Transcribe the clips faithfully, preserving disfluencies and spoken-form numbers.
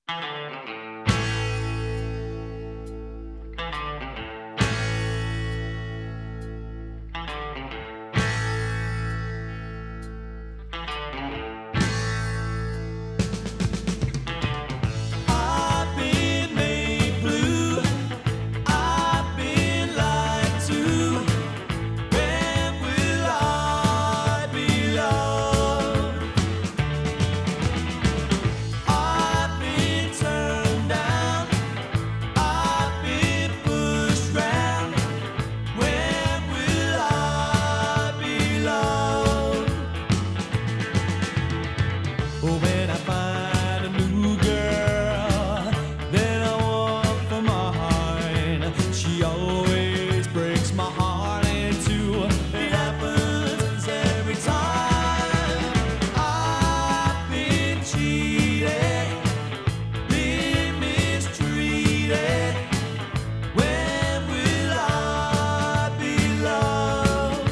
When I find a new girl that I want for mine, she always breaks my heart in two. It happens every time. I've been cheated, been mistreated. When will I be loved?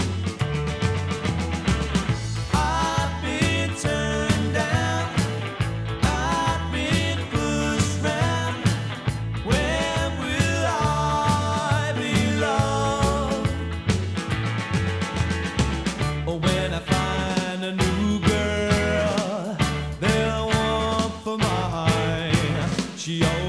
I've been turned down, I've been pushed round. When will I be loved? Oh, when I find a new girl that I want for mine, she always